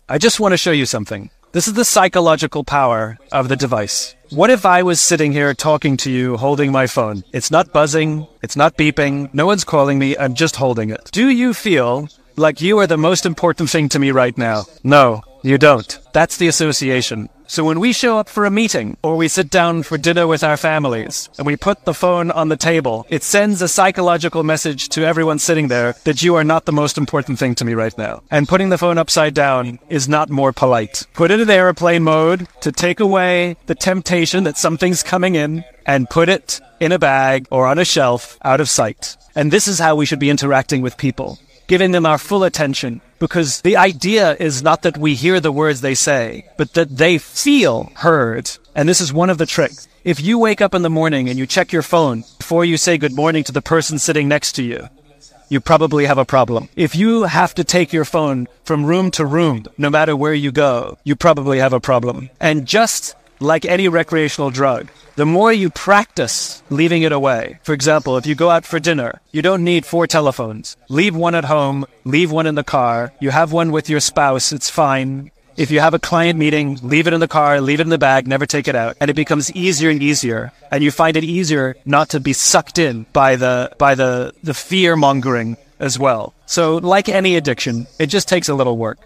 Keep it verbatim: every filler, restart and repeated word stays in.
I just want to show you something. This is the psychological power of the device. What if I was sitting here talking to you holding my phone? It's not buzzing, it's not beeping, no one's calling me, I'm just holding it. Do you feel like you are the most important thing to me right now? No, you don't. That's the association. So when we show up for a meeting or we sit down for dinner with our families and we put the phone on the table, it sends a psychological message to everyone sitting there that you are not the most important thing to me right now. And putting the phone upside down is not more polite. Put it in airplane mode to take away the temptation that something's coming in, and put it in a bag or on a shelf out of sight. And this is how we should be interacting with people, giving them our full attention. Because the idea is not that we hear the words they say, but that they feel heard. And this is one of the tricks. If you wake up in the morning and you check your phone before you say good morning to the person sitting next to you, you probably have a problem. If you have to take your phone from room to room, no matter where you go, you probably have a problem. And just like any recreational drug, the more you practice leaving it away. For example, if you go out for dinner, you don't need four telephones. Leave one at home, leave one in the car. You have one with your spouse, it's fine. If you have a client meeting, leave it in the car, leave it in the bag, never take it out. And it becomes easier and easier. And you find it easier not to be sucked in by the by the, the fear-mongering as well. So like any addiction, it just takes a little work.